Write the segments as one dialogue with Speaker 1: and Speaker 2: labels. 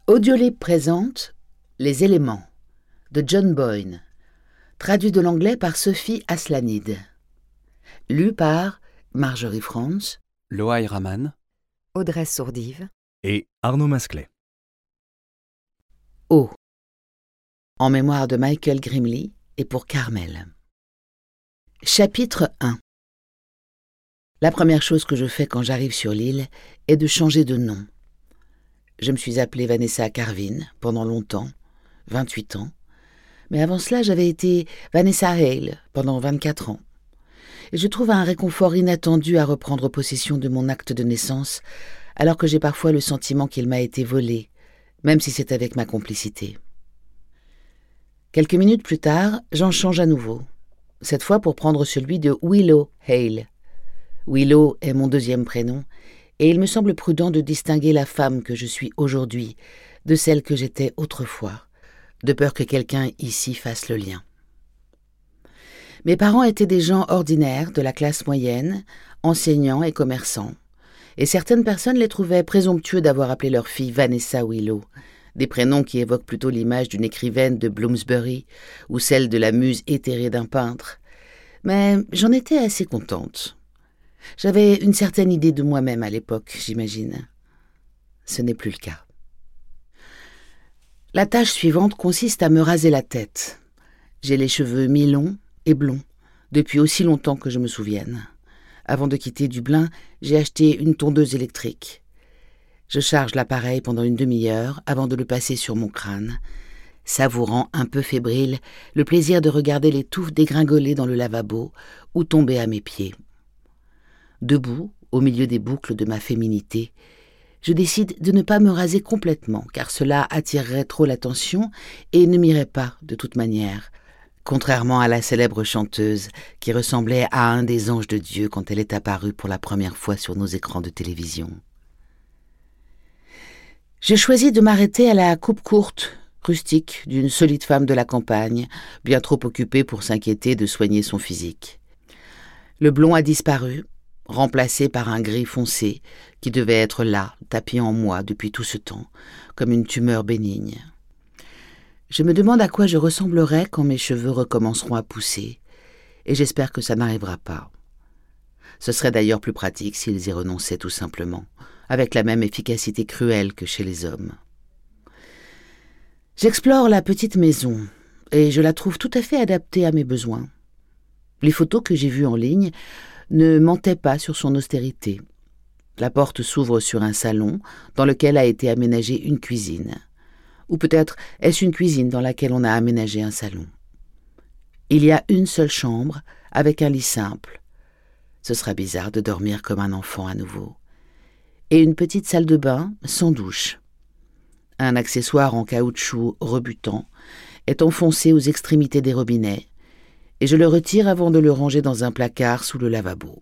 Speaker 1: Audiolib présente Les éléments de John Boyne, traduit de l'anglais par Sophie Aslanid, lu par Marjorie Frantz,
Speaker 2: Loaï Raman,
Speaker 3: Audrey Sourdive
Speaker 4: et Arnaud Masclet.
Speaker 1: O. En mémoire de Michael Grimley et pour Carmel. Chapitre 1. La première chose que je fais quand j'arrive sur l'île est de changer de nom. Je me suis appelée Vanessa Carvin pendant longtemps, 28 ans, mais avant cela j'avais été Vanessa Hale pendant 24 ans. Et je trouve un réconfort inattendu à reprendre possession de mon acte de naissance, alors que j'ai parfois le sentiment qu'il m'a été volé, même si c'est avec ma complicité. Quelques minutes plus tard, j'en change à nouveau, cette fois pour prendre celui de Willow Hale. Willow est mon deuxième prénom, et il me semble prudent de distinguer la femme que je suis aujourd'hui de celle que j'étais autrefois, de peur que quelqu'un ici fasse le lien. Mes parents étaient des gens ordinaires de la classe moyenne, enseignants et commerçants, et certaines personnes les trouvaient présomptueux d'avoir appelé leur fille Vanessa Willow, des prénoms qui évoquent plutôt l'image d'une écrivaine de Bloomsbury ou celle de la muse éthérée d'un peintre. Mais j'en étais assez contente. J'avais une certaine idée de moi-même à l'époque, j'imagine. Ce n'est plus le cas. La tâche suivante consiste à me raser la tête. J'ai les cheveux mi-longs et blonds, depuis aussi longtemps que je me souvienne. Avant de quitter Dublin, j'ai acheté une tondeuse électrique. Je charge l'appareil pendant une demi-heure avant de le passer sur mon crâne, savourant un peu fébrile le plaisir de regarder les touffes dégringoler dans le lavabo ou tomber à mes pieds. Debout, au milieu des boucles de ma féminité, je décide de ne pas me raser complètement, car cela attirerait trop l'attention et ne m'irait pas de toute manière, contrairement à la célèbre chanteuse qui ressemblait à un des anges de Dieu quand elle est apparue pour la première fois sur nos écrans de télévision. J'ai choisi de m'arrêter à la coupe courte, rustique, d'une solide femme de la campagne, bien trop occupée pour s'inquiéter de soigner son physique. Le blond a disparu, remplacé par un gris foncé qui devait être là, tapis en moi depuis tout ce temps, comme une tumeur bénigne. Je me demande à quoi je ressemblerai quand mes cheveux recommenceront à pousser, et j'espère que ça n'arrivera pas. Ce serait d'ailleurs plus pratique s'ils y renonçaient tout simplement, avec la même efficacité cruelle que chez les hommes. J'explore la petite maison, et je la trouve tout à fait adaptée à mes besoins. Les photos que j'ai vues en ligne ne mentaient pas sur son austérité. La porte s'ouvre sur un salon dans lequel a été aménagée une cuisine. Ou peut-être est-ce une cuisine dans laquelle on a aménagé un salon. Il y a une seule chambre avec un lit simple. Ce sera bizarre de dormir comme un enfant à nouveau. Et une petite salle de bain sans douche. Un accessoire en caoutchouc rebutant est enfoncé aux extrémités des robinets, et je le retire avant de le ranger dans un placard sous le lavabo.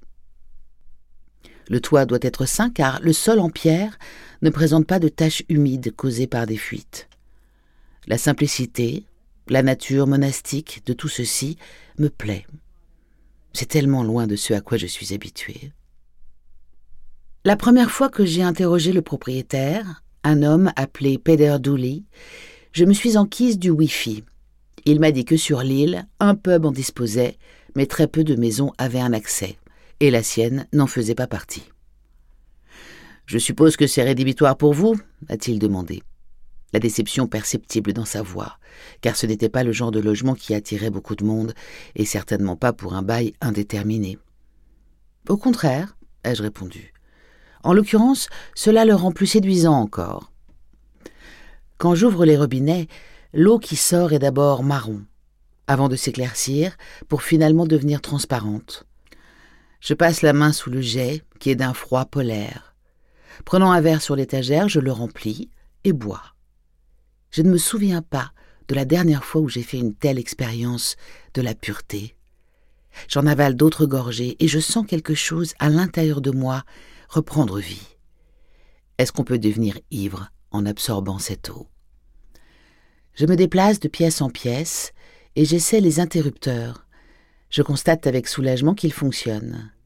Speaker 1: Le toit doit être sain car le sol en pierre ne présente pas de taches humides causées par des fuites. La simplicité, la nature monastique de tout ceci me plaît. C'est tellement loin de ce à quoi je suis habituée. La première fois que j'ai interrogé le propriétaire, un homme appelé Peter Dooley, je me suis enquise du Wi-Fi. Il m'a dit que sur l'île, un pub en disposait, mais très peu de maisons avaient un accès, et la sienne n'en faisait pas partie. « Je suppose que c'est rédhibitoire pour vous ?» a-t-il demandé. La déception perceptible dans sa voix, car ce n'était pas le genre de logement qui attirait beaucoup de monde, et certainement pas pour un bail indéterminé. « Au contraire, ai-je répondu. En l'occurrence, cela le rend plus séduisant encore. Quand j'ouvre les robinets, l'eau qui sort est d'abord marron, avant de s'éclaircir pour finalement devenir transparente. Je passe la main sous le jet, qui est d'un froid polaire. Prenant un verre sur l'étagère, je le remplis et bois. Je ne me souviens pas de la dernière fois où j'ai fait une telle expérience de la pureté. J'en avale d'autres gorgées et je sens quelque chose à l'intérieur de moi reprendre vie. Est-ce qu'on peut devenir ivre en absorbant cette eau ? Je me déplace de pièce en pièce et j'essaie les interrupteurs. Je constate avec soulagement qu'ils fonctionnent.